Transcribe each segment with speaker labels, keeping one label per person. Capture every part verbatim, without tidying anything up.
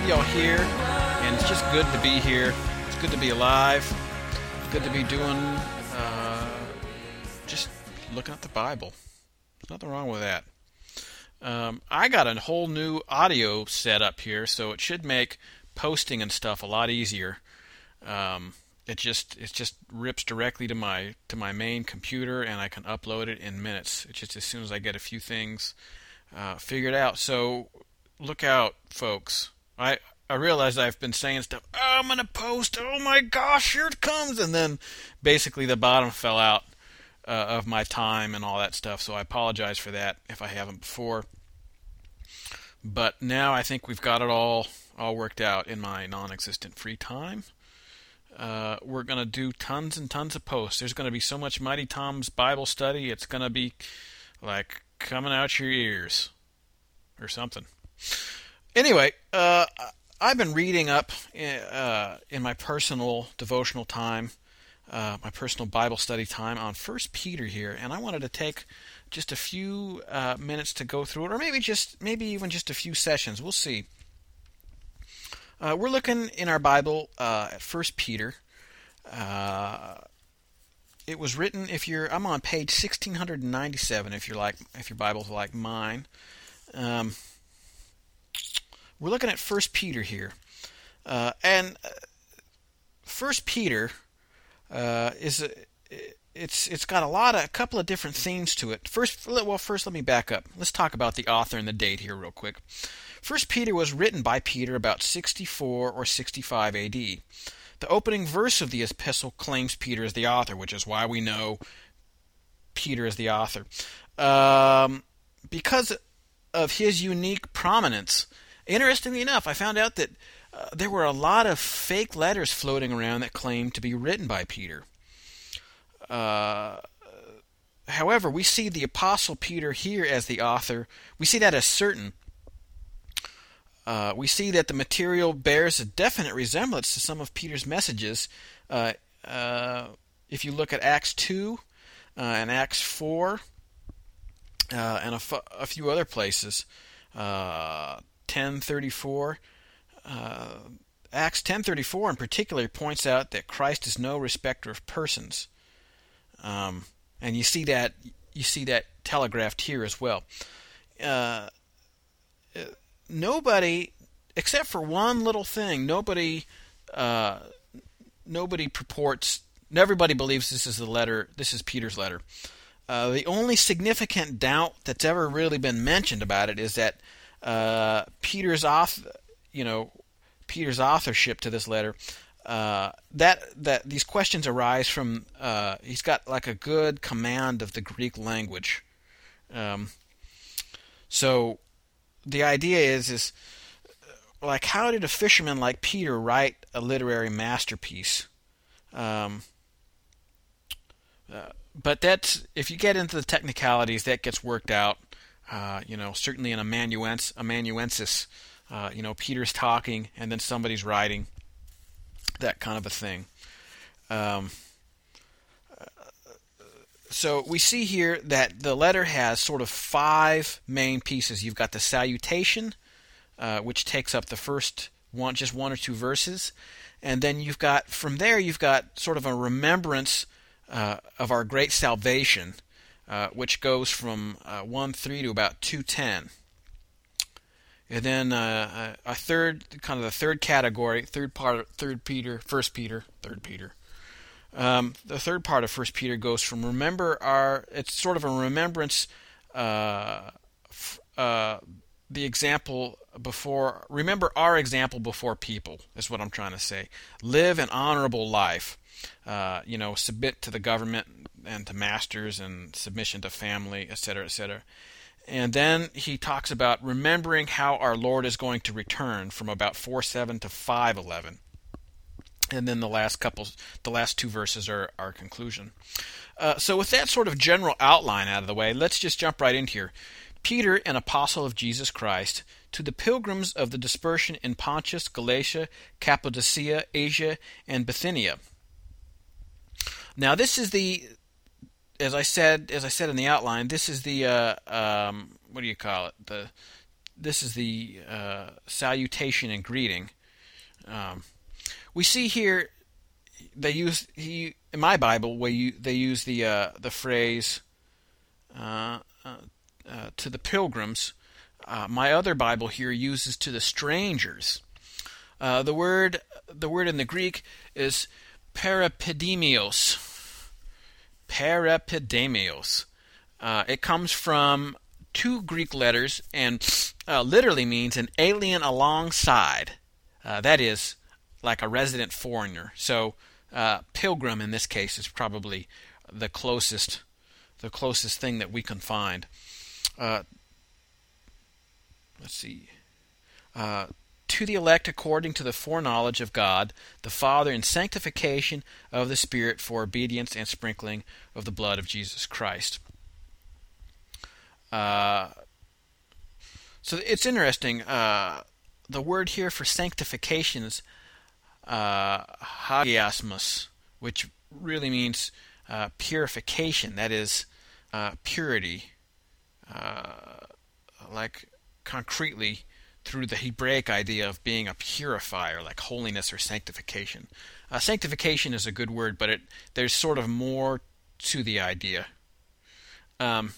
Speaker 1: have y'all here, and it's just good to be here. It's good to be alive. Good to be doing, uh, just looking at the Bible. There's nothing wrong with that. Um, I got a whole new audio set up here, so it should make posting and stuff a lot easier. Um, it just it just rips directly to my to my main computer, and I can upload it in minutes. It's just as soon as I get a few things uh, figured out. So look out, folks. I I realize I've been saying stuff. Oh, I'm gonna post. Oh my gosh, here it comes, and then basically the bottom fell out uh, of my time and all that stuff. So I apologize for that if I haven't before. But now I think we've got it all all worked out in my non-existent free time. Uh, we're gonna do tons and tons of posts. There's gonna be so much Mighty Tom's Bible study. It's gonna be like coming out your ears or something. Anyway, uh, I've been reading up uh, in my personal devotional time, uh, my personal Bible study time on First Peter here, and I wanted to take just a few uh, minutes to go through it, or maybe just maybe even just a few sessions. We'll see. Uh, we're looking in our Bible uh, at First Peter. Uh, it was written. If you're, I'm on page sixteen ninety-seven. If you're like, if your Bible's like mine. Um, We're looking at First Peter here, uh, and First Peter uh, is a, it's it's got a lot of a couple of different themes to it. First, well, first let me back up. Let's talk about the author and the date here real quick. First Peter was written by Peter about sixty-four or sixty-five A D. The opening verse of the epistle claims Peter as the author, which is why we know Peter is the author, um, because of his unique prominence. Interestingly enough, I found out that uh, there were a lot of fake letters floating around that claimed to be written by Peter. Uh, however, we see the Apostle Peter here as the author. We see that as certain. Uh, we see that the material bears a definite resemblance to some of Peter's messages. Uh, uh, if you look at Acts two uh, and Acts four uh, and a, f- a few other places, uh, ten thirty-four, uh, Acts ten thirty-four in particular points out that Christ is no respecter of persons, um, and you see that you see that telegraphed here as well. Uh, nobody, except for one little thing, nobody uh, nobody purports. Everybody believes this is the letter. This is Peter's letter. Uh, the only significant doubt that's ever really been mentioned about it is that. Uh, Peter's author, you know, Peter's authorship to this letter. Uh, that that these questions arise from. Uh, he's got like a good command of the Greek language. Um, so the idea is is like, how did a fisherman like Peter write a literary masterpiece? Um, uh, but that's, if you get into the technicalities, that gets worked out. Uh, you know, certainly in amanuensis, amanuensis uh, you know, Peter's talking and then somebody's writing, that kind of a thing. Um, so we see here that the letter has sort of five main pieces. You've got the salutation, uh, which takes up the first one, just one or two verses, and then you've got, from there, you've got sort of a remembrance uh, of our great salvation. Uh, which goes from uh, one three to about two ten. And then uh, a third, kind of the third category, third part, third Peter, First Peter, third Peter. Um, the third part of First Peter goes from remember our. It's sort of a remembrance. Uh, f- uh, the example before. Remember our example before people is what I'm trying to say. Live an honorable life. Uh, you know, submit to the government and to masters, and submission to family, et cetera, et cetera. And then he talks about remembering how our Lord is going to return from about four seven to five eleven. And then the last couple, the last two verses are our conclusion. Uh, so with that sort of general outline out of the way, let's just jump right in here. Peter, an apostle of Jesus Christ, to the pilgrims of the dispersion in Pontus, Galatia, Cappadocia, Asia, and Bithynia. Now this is the As I said, as I said in the outline, this is the uh, um, what do you call it? The this is the uh, salutation and greeting. Um, we see here they use he in my Bible where you they use the uh, the phrase uh, uh, uh, to the pilgrims. Uh, my other Bible here uses to the strangers. Uh, the word the word in the Greek is parapidemios. Parapidemios. Uh, it comes from two Greek letters and uh, literally means an alien alongside. Uh, that is, like a resident foreigner. So, uh, pilgrim in this case is probably the closest, the closest thing that we can find. Uh, let's see. Uh, to the elect according to the foreknowledge of God, the Father, in sanctification of the Spirit for obedience and sprinkling of the blood of Jesus Christ. Uh, so it's interesting. Uh, the word here for sanctification is uh, hagiasmos, which really means uh, purification. That is uh, purity, uh, like concretely through the Hebraic idea of being a purifier, like holiness or sanctification. Uh, sanctification is a good word, but it there's sort of more to the idea. Um,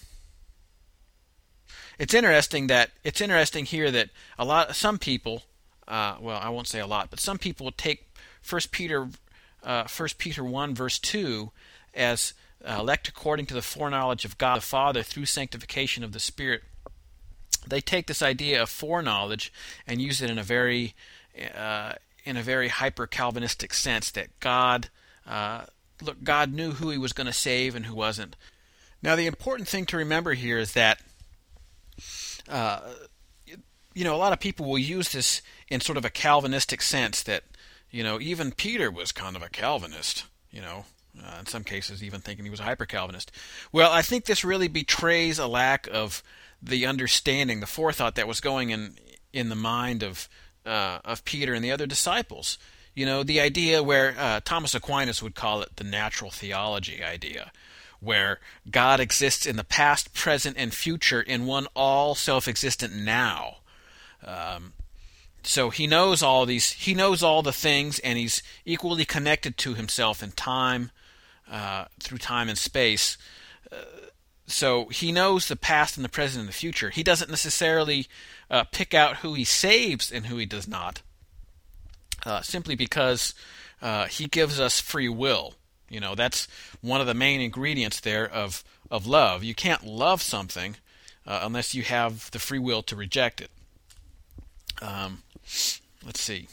Speaker 1: It's interesting that it's interesting here that a lot, some people, uh, well, I won't say a lot, but some people take First Peter, uh, First Peter one verse two as uh, elect according to the foreknowledge of God the Father through sanctification of the Spirit. They take this idea of foreknowledge and use it in a very, uh, in a very hyper Calvinistic sense that God, uh, look, God knew who He was going to save and who wasn't. Now, the important thing to remember here is that. Uh, you know, a lot of people will use this in sort of a Calvinistic sense that, you know, even Peter was kind of a Calvinist, you know, uh, in some cases even thinking he was a hyper-Calvinist. Well, I think this really betrays a lack of the understanding, the forethought that was going in in the mind of uh, of Peter and the other disciples. You know, the idea where uh, Thomas Aquinas would call it the natural theology idea, where God exists in the past, present, and future in one all self-existent now. Um, so he knows all these. He knows all the things, and he's equally connected to himself in time, uh, through time and space. Uh, so he knows the past and the present and the future. He doesn't necessarily uh, pick out who he saves and who he does not, uh, simply because uh, he gives us free will. You know, that's one of the main ingredients there of, of love. You can't love something uh, unless you have the free will to reject it. Um, let's see.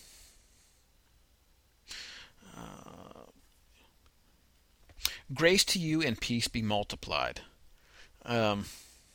Speaker 1: Uh, Grace to you and peace be multiplied. Um,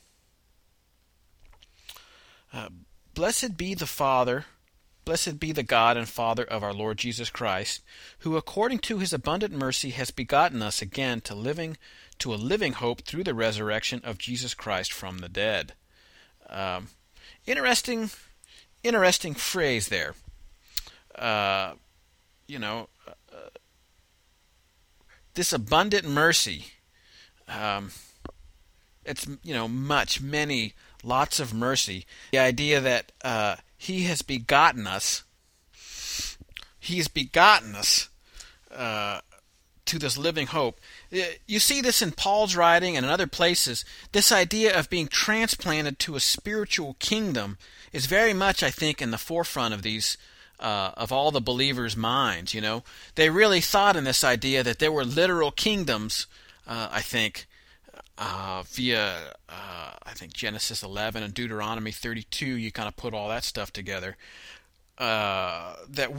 Speaker 1: uh, blessed be the Father... Blessed be the God and Father of our Lord Jesus Christ, who according to His abundant mercy has begotten us again to living to a living hope through the resurrection of Jesus Christ from the dead. Um, interesting, interesting phrase there. Uh, you know, uh, this abundant mercy. Um, it's you know much, many, lots of mercy. The idea that uh, He has begotten us. He's begotten us uh, to this living hope. You see this in Paul's writing and in other places. This idea of being transplanted to a spiritual kingdom is very much, I think, in the forefront of these, uh, of all the believers' minds. You know, they really thought in this idea that there were literal kingdoms. Uh, I think. Uh, via, uh, I think, Genesis eleven and Deuteronomy thirty-two, you kind of put all that stuff together, uh, that